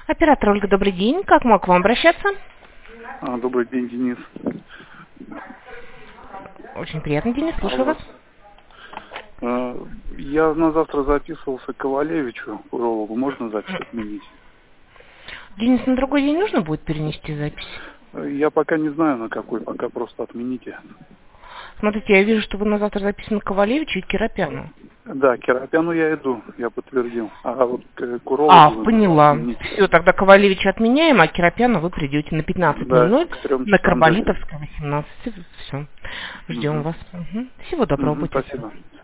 Оператор Ольга, добрый день. Как могу к вам обращаться? Добрый день, Денис. Очень приятно, Денис, слушаю Алло. вас. Я на завтра записывался к Ковалевичу, к урологу. Можно запись отменить? Денис, на другой день нужно будет перенести запись? Я пока не знаю, на какой, пока просто отмените. Смотрите, я вижу, что вы на завтра записаны к Ковалевичу и Керапяну. Да, к Керапяну я иду, я подтвердил. А вот к урологу Поняла. отменить. Все, тогда Ковалевича отменяем, а Керапяну вы придете на 15:00 Да, к 3 на часам. Да. Карболитовской, 18. Все. Ждем вас. Всего доброго, будьте здоровы. Спасибо.